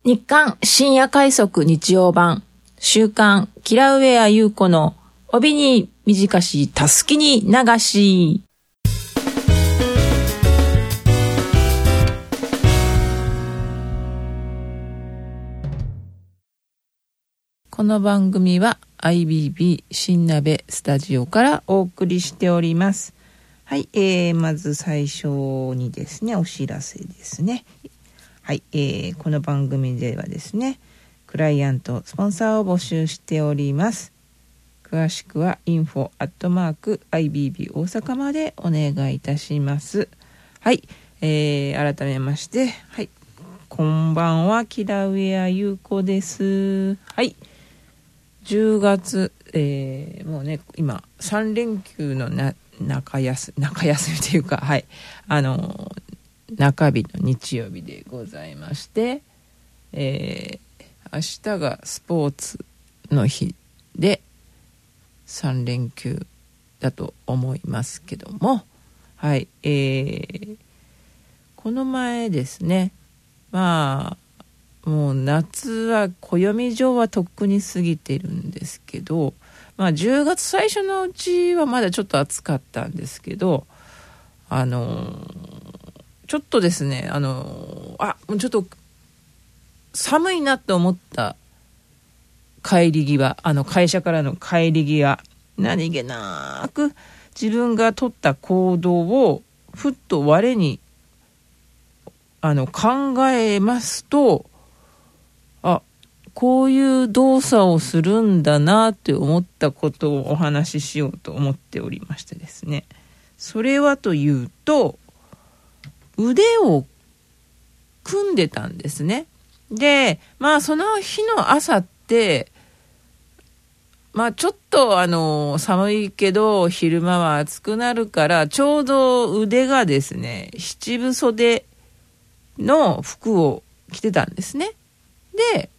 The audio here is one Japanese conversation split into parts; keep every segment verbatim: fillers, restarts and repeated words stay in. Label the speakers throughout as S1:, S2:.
S1: 日刊深夜快速日曜版週刊キラウェア優子の帯に短したすきに流し。この番組は アイビービー 新鍋スタジオからお送りしております。はい、えー、まず最初にですね、お知らせですね。はい、えー、この番組ではですね、クライアントスポンサーを募集しております。詳しくは インフォ アットマーク アイビービー 大阪までお願いいたします。はい、えー、改めまして、はい、こんばんは、キラウェア優子です。はい、じゅうがつ、えー、もうね、今さん連休のな中休中休みというか、はい、あの中日の日曜日でございまして、えー、明日がスポーツの日でさん連休だと思いますけども、はい、えー、この前ですね、まあもう夏は暦上はとっくに過ぎてるんですけど、まあじゅうがつ最初のうちはまだちょっと暑かったんですけど、あのー、ちょっとですね、あのー、あもうちょっと寒いなって思った帰り際、あの会社からの帰り際、何気なく自分が取った行動をふっと我にあの考えますと、あ、こういう動作をするんだなって思ったことをお話ししようと思っておりましてですね。それはというと、腕を組んでたんですね。で、まあその日の朝って、まあちょっとあの寒いけど昼間は暑くなるから、ちょうど腕がですね、七分袖の服を着てたんですね。で、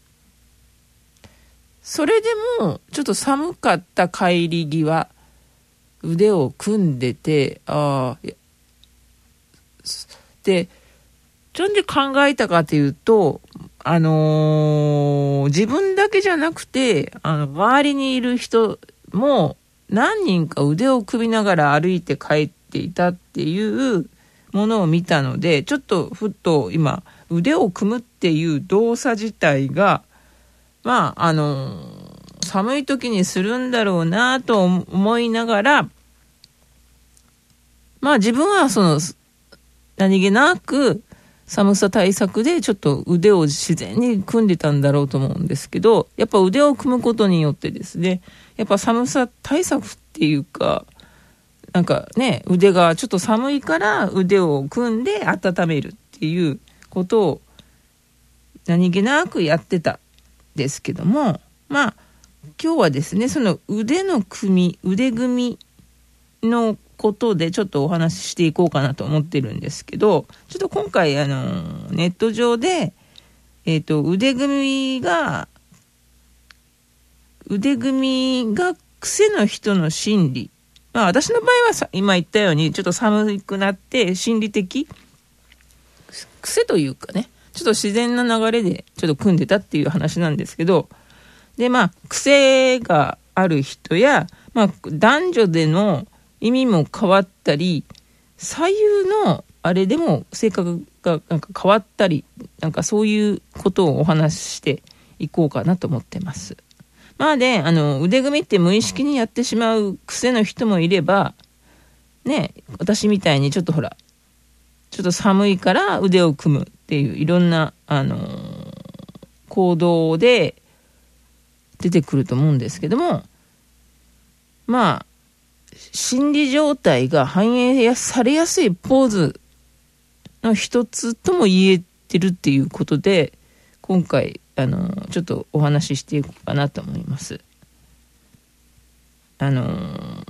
S1: それでもちょっと寒かった帰り際、腕を組んでて、ああ、で、なんで考えたかというと、あのー、自分だけじゃなくて、あの周りにいる人も何人か腕を組みながら歩いて帰っていたっていうものを見たので、ちょっとふっと今腕を組むっていう動作自体が、まああのー、寒い時にするんだろうなと思いながら、まあ自分はその何気なく寒さ対策でちょっと腕を自然に組んでたんだろうと思うんですけど、やっぱ腕を組むことによってですね、やっぱ寒さ対策っていうか、なんかね、腕がちょっと寒いから腕を組んで温めるっていうことを何気なくやってたんですけども、まあ今日はですね、その腕の組み、腕組みのことでちょっとお話ししていこうかなと思ってるんですけど、ちょっと今回あのネット上で、えーと、腕組みが腕組みが癖の人の心理、まあ私の場合はさ今言ったようにちょっと寒くなって心理的癖というかね、ちょっと自然な流れでちょっと組んでたっていう話なんですけど、でまあ癖がある人や、まあ男女での意味も変わったり、左右のあれでも性格がなんか変わったり、なんかそういうことをお話ししていこうかなと思ってます。まあね、あの腕組みって無意識にやってしまう癖の人もいればね、私みたいにちょっとほらちょっと寒いから腕を組むっていういろんなあのー、行動で出てくると思うんですけども、まあ心理状態が反映されやすいポーズの一つとも言えてるっていうことで、今回あのちょっとお話ししていこうかなと思います。あの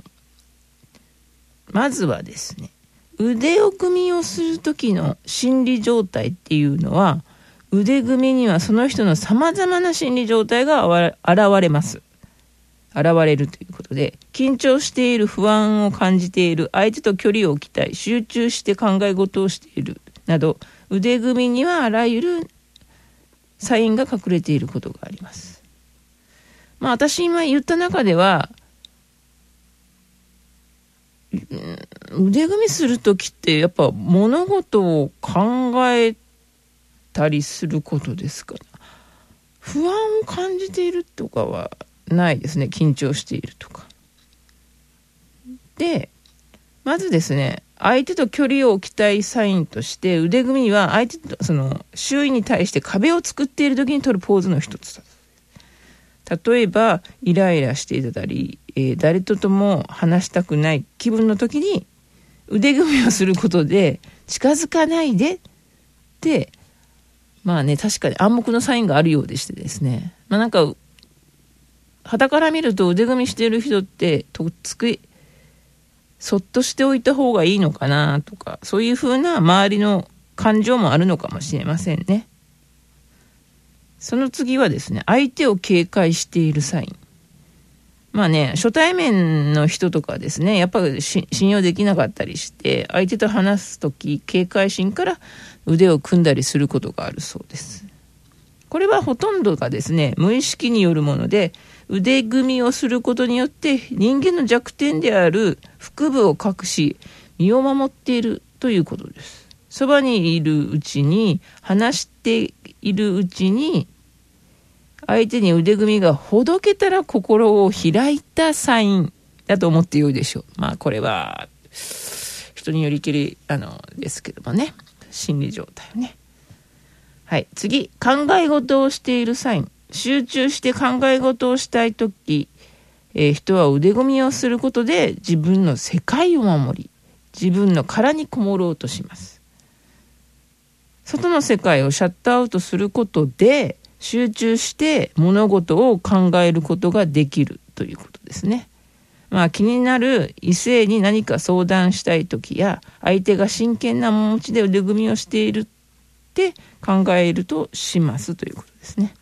S1: まずはですね、腕を組みをする時の心理状態っていうのは、腕組みにはその人のさまざまな心理状態が現れます現れるということで、緊張している、不安を感じている、相手と距離を置きたい、集中して考え事をしているなど、腕組みにはあらゆるサインが隠れていることがあります。まあ私今言った中では、腕組みするときってやっぱ物事を考えたりすることですから、不安を感じているとかはないですね。緊張しているとかで、まずですね、相手と距離を置きたいサインとして、腕組みは相手とその周囲に対して壁を作っている時に取るポーズの一つだ。例えばイライラしていたり、えー、誰ととも話したくない気分の時に腕組みをすることで、近づかないでって、まあね、確かに暗黙のサインがあるようでしてですね、まあなんか傍から見ると腕組みしている人ってとっつくそっとしておいた方がいいのかなとか、そういう風な周りの感情もあるのかもしれませんね。その次はですね、相手を警戒しているサイン。まあね、初対面の人とかですね、やっぱり信用できなかったりして、相手と話すとき警戒心から腕を組んだりすることがあるそうです。これはほとんどがですね、無意識によるもので、腕組みをすることによって人間の弱点である腹部を隠し、身を守っているということです。そばにいるうちに、話しているうちに、相手に腕組みがほどけたら心を開いたサインだと思ってよいでしょう。まあこれは人によりきりあのですけどもね、心理状態をね。はい、次、考え事をしているサイン。集中して考え事をしたいとき、えー、人は腕組みをすることで自分の世界を守り、自分の殻にこもろうとします。外の世界をシャットアウトすることで、集中して物事を考えることができるということですね。まあ気になる異性に何か相談したいときや、相手が真剣な面持ちで腕組みをしているって考えるとしますということですね。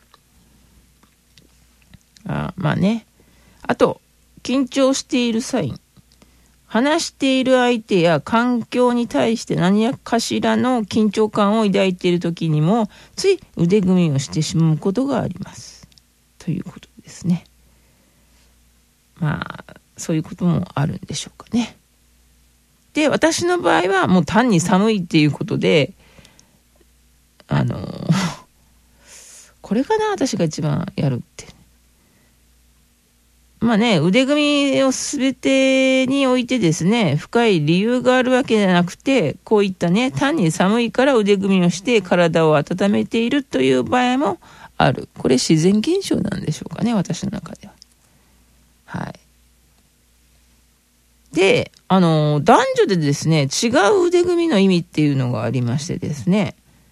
S1: あまあね。あと、緊張しているサイン。話している相手や環境に対して何かしらの緊張感を抱いているときにも、つい腕組みをしてしまうことがあります。ということですね。まあ、そういうこともあるんでしょうかね。で、私の場合はもう単に寒いっていうことで、あの、これかな、私が一番やるって。まあね、腕組みを全てにおいてですね、深い理由があるわけじゃなくて、こういったね、単に寒いから腕組みをして体を温めているという場合もある。これ自然現象なんでしょうかね、私の中では。はい。で、あの、男女でですね、違う腕組みの意味っていうのがありましてですね、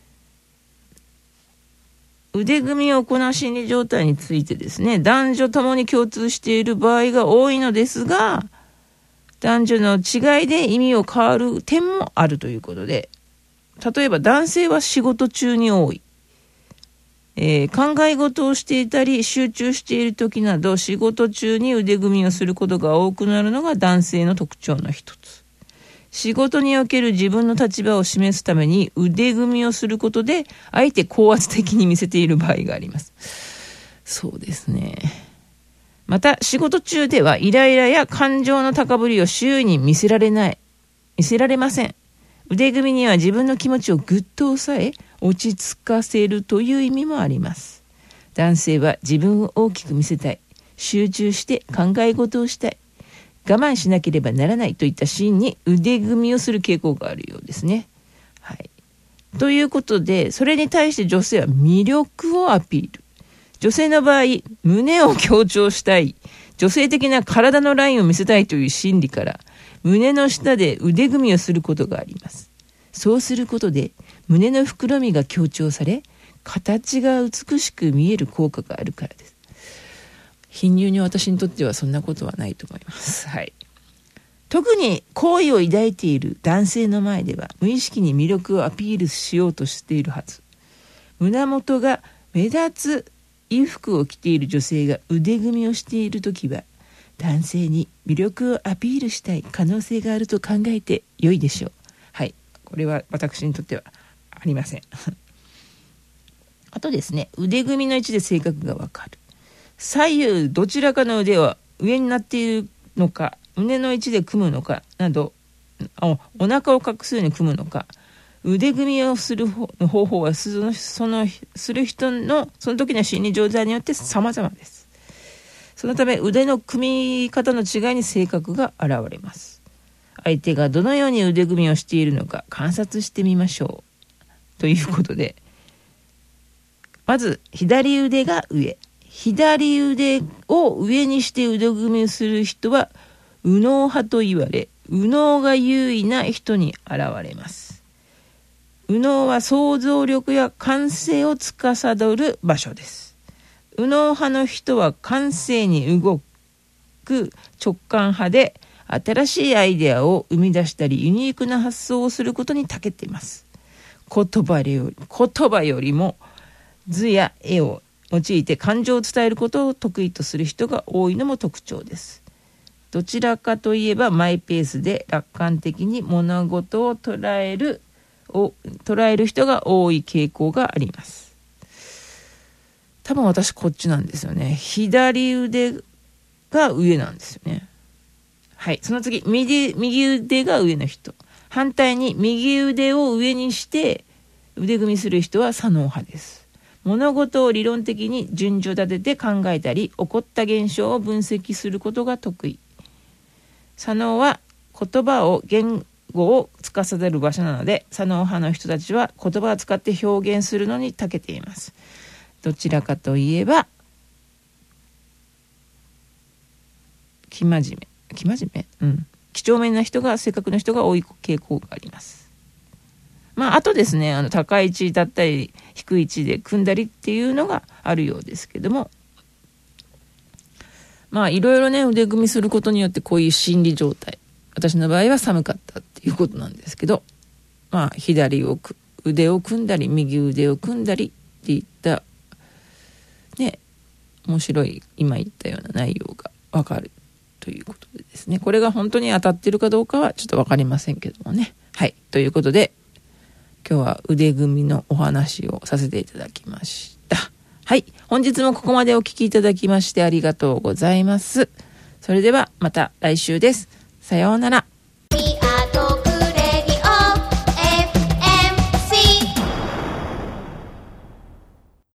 S1: 腕組みを行う心理状態についてですね、男女ともに共通している場合が多いのですが、男女の違いで意味を変わる点もあるということで、例えば男性は仕事中に多い、えー、考え事をしていたり集中している時など仕事中に腕組みをすることが多くなるのが男性の特徴の一つ。仕事における自分の立場を示すために腕組みをすることであえて高圧的に見せている場合があります。そうですね。また仕事中ではイライラや感情の高ぶりを周囲に見せられない、見せられません。腕組みには自分の気持ちをぐっと抑え落ち着かせるという意味もあります。男性は自分を大きく見せたい、集中して考え事をしたい、我慢しなければならないといったシーンに腕組みをする傾向があるようですね。はい。ということで、それに対して女性は魅力をアピール。女性の場合、胸を強調したい、女性的な体のラインを見せたいという心理から、胸の下で腕組みをすることがあります。そうすることで、胸の膨らみが強調され、形が美しく見える効果があるからです。貧乳に私にとってはそんなことはないと思います。はい。特に好意を抱いている男性の前では無意識に魅力をアピールしようとしているはず。胸元が目立つ衣服を着ている女性が腕組みをしているときは男性に魅力をアピールしたい可能性があると考えて良いでしょう。はい。これは私にとってはありません。 あとですね、腕組みの位置で性格がわかる。左右どちらかの腕は上になっているのか、胸の位置で組むのかなど、お, お腹を隠すように組むのか、腕組みをする方法はそのそのする人のその時の心理状態によって様々です。そのため腕の組み方の違いに性格が現れます。相手がどのように腕組みをしているのか観察してみましょう。ということで、まず左腕が上。左腕を上にして腕組みをする人は右脳派と言われ、右脳が優位な人に現れます。右脳は想像力や感性を司る場所です。右脳派の人は感性に動く直感派で、新しいアイデアを生み出したりユニークな発想をすることに長けています。言葉より、言葉よりも図や絵を用いて感情を伝えることを得意とする人が多いのも特徴です。どちらかといえばマイペースで楽観的に物事を捉えるを捉える人が多い傾向があります。多分私こっちなんですよね。左腕が上なんですよね。はい、その次、右、右腕が上の人。反対に右腕を上にして腕組みする人は左脳派です。物事を理論的に順序立てて考えたり、起こった現象を分析することが得意。左脳は言葉を言語を司る場所なので、左脳派の人たちは言葉を使って表現するのに長けています。どちらかといえば生真面目生真面目うん几帳面な人が性格の人が多い傾向があります。まああとですね、あの高い位置だったり低い位置で組んだりっていうのがあるようですけども、まあいろいろね、腕組みすることによってこういう心理状態、私の場合は寒かったっていうことなんですけど、まあ左を腕を組んだり右腕を組んだりっていったね、面白い今言ったような内容がわかるということでですね、これが本当に当たってるかどうかはちょっとわかりませんけどもね。はい、ということで今日は腕組みのお話をさせていただきました。はい、本日もここまでお聞きいただきましてありがとうございます。それではまた来週です。さようなら。